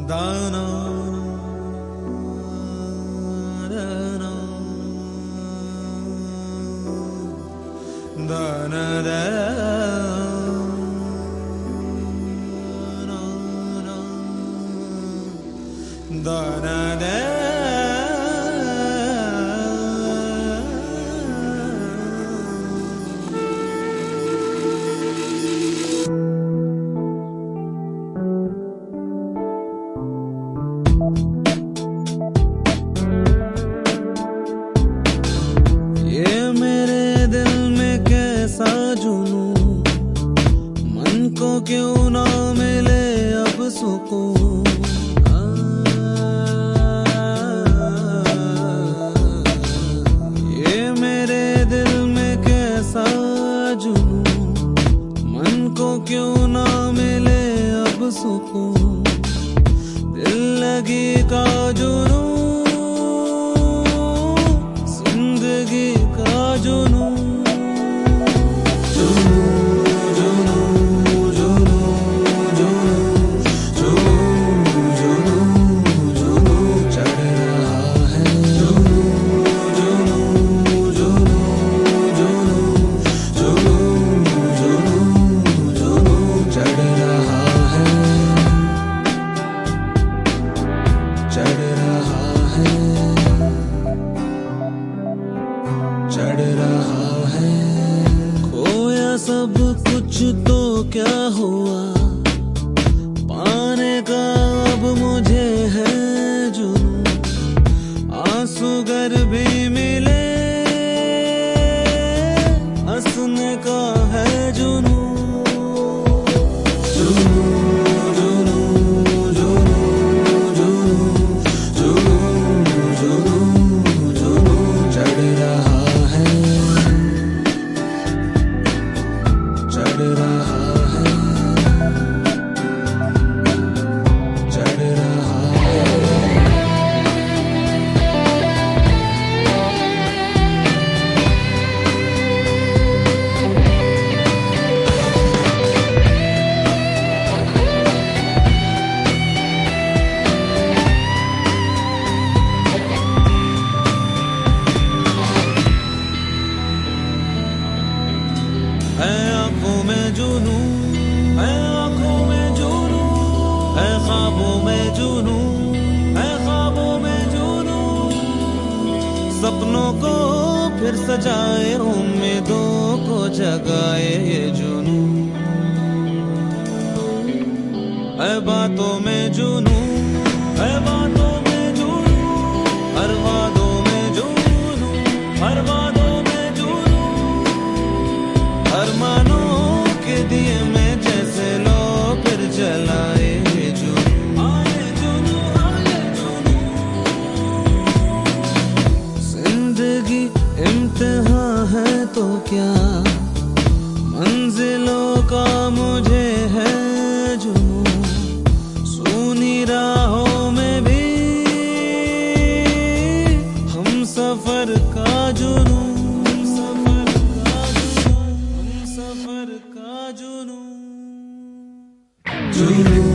दाना दाना दाना मन को क्यों ना मिले अब सुकून। ये मेरे दिल में कैसा जुनून, मन को क्यों ना मिले अब सुकून। दिल लगी का जुनून, जिंदगी का जुनून। चढ़ रहा है खोया सब कुछ तो क्या हुआ, पाने का अब मुझे है जुनून। आंसू गर भी मिले हंसने का है जुनून। है आँखों में जुनूं, है आँखों में जुनूं, है ख्वाबों में जुनूं, है ख्वाबों में जुनूं। सपनों को फिर सजाए, उम्मीदों को जगाए ये जुनूं। है बातों में जुनूं, है बातों में जुनूं, हर वादों में जुनूं, हर वादों में जुनूं। अरमानों के दिए में जैसे लो फिर जलाए ये जुनूं। आए जुनूं, आए जुनूं। जिंदगी इम्तिहान है तो क्या, मंजिलों का मुझे है जुनूं। सूनी राहों में भी हम सफर का जुनूं। सफर का जुनूं।